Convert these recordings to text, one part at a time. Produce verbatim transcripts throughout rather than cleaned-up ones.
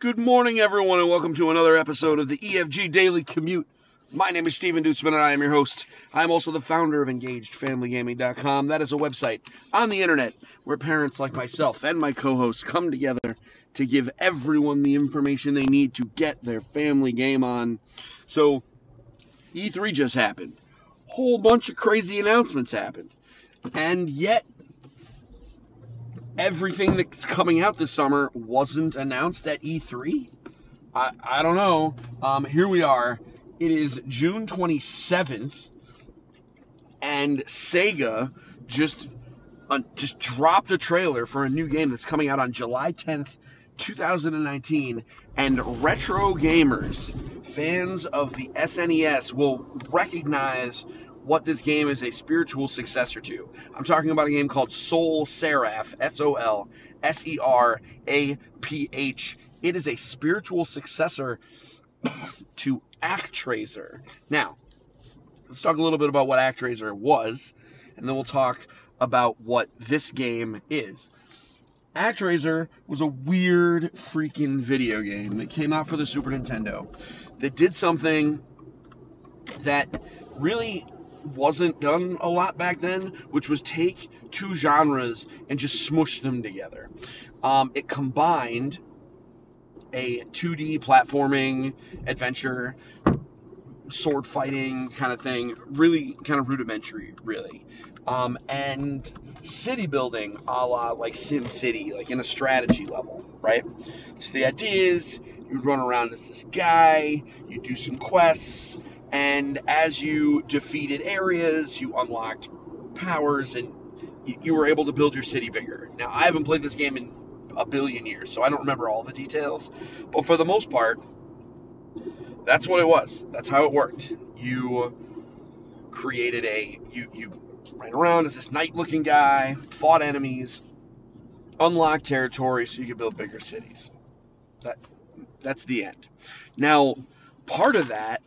Good morning, everyone, and welcome to another episode of the E F G Daily Commute. My name is Steven Dutzman, and I am your host. I am also the founder of Engaged Family Gaming dot com. That is a website on the internet where parents like myself and my co-hosts come together to give everyone the information they need to get their family game on. So, E three just happened. Whole bunch of crazy announcements happened. And yet, everything that's coming out this summer wasn't announced at E three? I, I don't know. Um, here we are. It is June twenty-seventh, and Sega just uh, just dropped a trailer for a new game that's coming out on July tenth, twenty nineteen, and retro gamers, fans of the S N E S, will recognize what this game is a spiritual successor to. I'm talking about a game called Sol Seraph, S O L S E R A P H. It is a spiritual successor to ActRaiser. Now, let's talk a little bit about what ActRaiser was, and then we'll talk about what this game is. ActRaiser was a weird freaking video game that came out for the Super Nintendo that did something that really wasn't done a lot back then, which was take two genres and just smush them together. Um, it combined a two D platforming adventure, sword fighting kind of thing, really kind of rudimentary, really, um, and city building a la like Sim City, like in a strategy level, right? So the idea is you run around as this guy, you do some quests, and as you defeated areas, you unlocked powers, and you, you were able to build your city bigger. Now, I haven't played this game in a billion years, so I don't remember all the details, but for the most part, that's what it was. That's how it worked. You created a, you, you ran around as this knight-looking guy, fought enemies, unlocked territory so you could build bigger cities. That, that's the end. Now, part of that,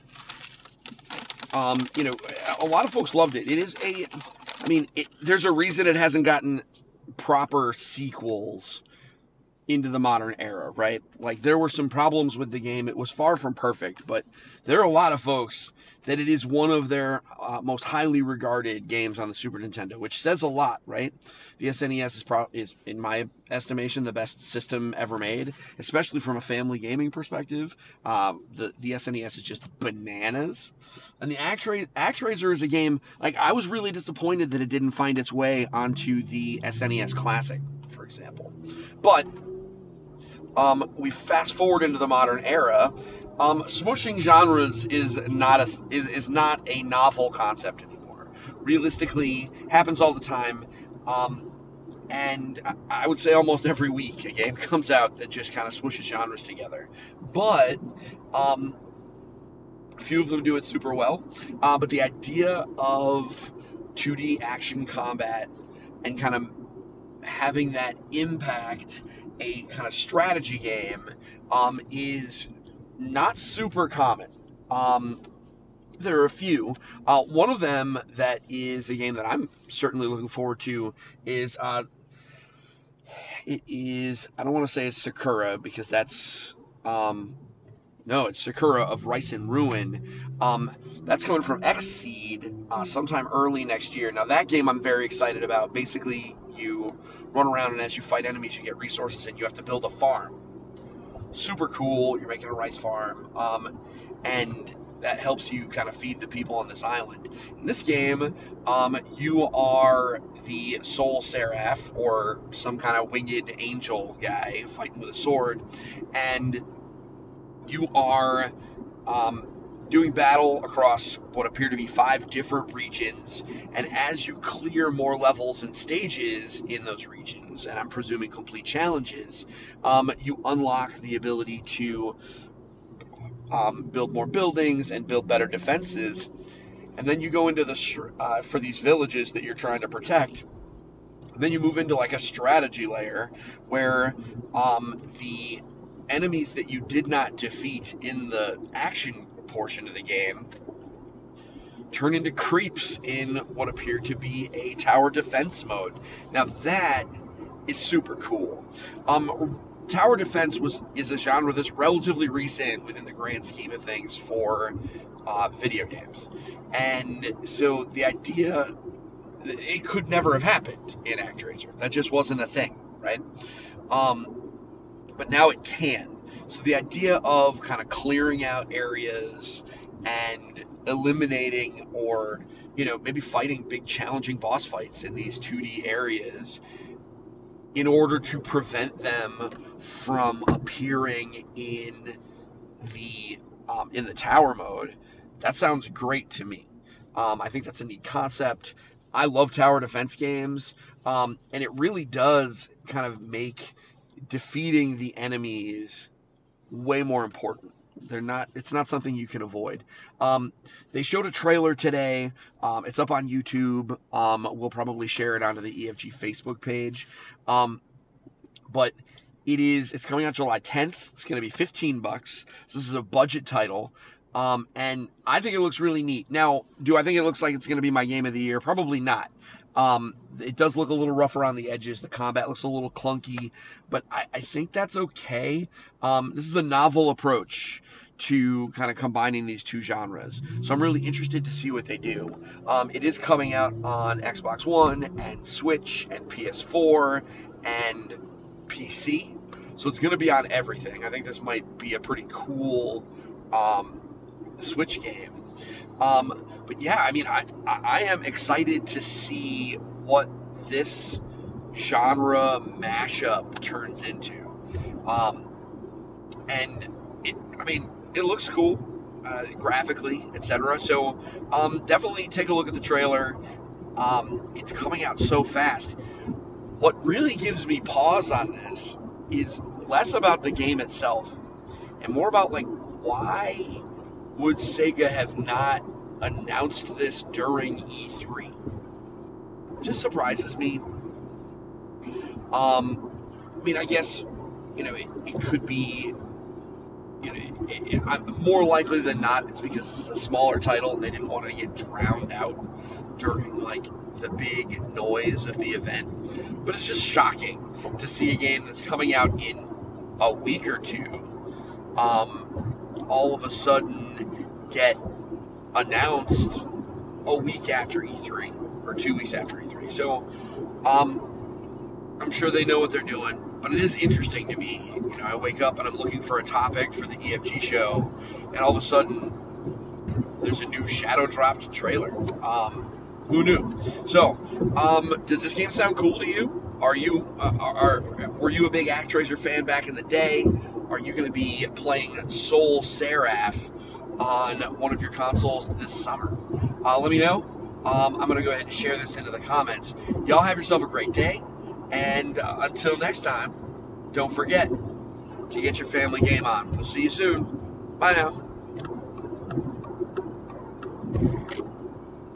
um, you know, a lot of folks loved it. It is a, I mean, it, there's a reason it hasn't gotten proper sequels into the modern era, right? Like, there were some problems with the game. It was far from perfect, but there are a lot of folks that it is one of their uh, most highly regarded games on the Super Nintendo, which says a lot, right? The S N E S is, pro- is, in my estimation, the best system ever made, especially from a family gaming perspective. Um, the, the S N E S is just bananas. And the ActRaiser, ActRaiser is a game, like, I was really disappointed that it didn't find its way onto the S N E S Classic, for example. But Um, we fast forward into the modern era. Um, smushing genres is not a is, is not a novel concept anymore. Realistically, happens all the time, um, and I would say almost every week a game comes out that just kind of smushes genres together. But um, a few of them do it super well. Uh, but the idea of two D action combat and kind of having that impact a kind of strategy game um, is not super common. Um, there are a few. Uh, one of them that is a game that I'm certainly looking forward to is, uh, it is, I don't want to say it's Sakura because that's, um, no, it's Sakura of Rice and Ruin. Um, that's coming from Xseed uh, sometime early next year. Now, that game I'm very excited about. Basically, you run around, and as you fight enemies, you get resources, and you have to build a farm. Super cool. You're making a rice farm, um, and that helps you kind of feed the people on this island. In this game, um, you are the Sol Seraph, or some kind of winged angel guy fighting with a sword, and you are um, doing battle across what appear to be five different regions, and as you clear more levels and stages in those regions, and I'm presuming complete challenges, um, you unlock the ability to um, build more buildings and build better defenses, and then you go into the uh, for these villages that you're trying to protect. And then you move into like a strategy layer where um, the enemies that you did not defeat in the action portion of the game turn into creeps in what appear to be a tower defense mode. Now that is super cool. Um, tower defense was is a genre that's relatively recent within the grand scheme of things for uh, video games. And so the idea, it could never have happened in ActRaiser. That just wasn't a thing, right? Um, but now it can. So the idea of kind of clearing out areas and eliminating, or, you know, maybe fighting big challenging boss fights in these two D areas in order to prevent them from appearing in the um, in the tower mode, that sounds great to me. Um, I think that's a neat concept. I love tower defense games, um, and it really does kind of make defeating the enemies way more important. They're not. It's not something you can avoid. Um, they showed a trailer today. Um, it's up on YouTube. Um, we'll probably share it onto the E F G Facebook page. Um, but it is. It's coming out July tenth. It's going to be fifteen bucks. So this is a budget title, um, and I think it looks really neat. Now, do I think it looks like it's going to be my game of the year? Probably not. Um, it does look a little rough around the edges. The combat looks a little clunky, but I, I think that's okay. Um, this is a novel approach to kind of combining these two genres. So I'm really interested to see what they do. Um, it is coming out on Xbox One and Switch and P S four and P C. So it's going to be on everything. I think this might be a pretty cool um, Switch game. Um, but yeah, I mean, I, I am excited to see what this genre mashup turns into. Um, and it, I mean, it looks cool, uh, graphically, et cetera. So, um, definitely take a look at the trailer. Um, it's coming out so fast. What really gives me pause on this is less about the game itself and more about, like, why would Sega have not announced this during E three? It just surprises me. Um, I mean, I guess, you know, it, it could be, you know, it, it, I'm more likely than not, it's because it's a smaller title and they didn't want to get drowned out during, like, the big noise of the event. But it's just shocking to see a game that's coming out in a week or two, um, all of a sudden get announced a week after E three, or two weeks after E three. So, um, I'm sure they know what they're doing, but it is interesting to me. You know, I wake up and I'm looking for a topic for the E F G show, and all of a sudden, there's a new shadow dropped trailer. Um, who knew? So, um, does this game sound cool to you? Are you, uh, are, were you a big ActRaiser fan back in the day? Are you going to be playing Soul Seraph on one of your consoles this summer? Uh, let me know. Um, I'm going to go ahead and share this into the comments. Y'all have yourself a great day. And uh, until next time, don't forget to get your family game on. We'll see you soon. Bye now.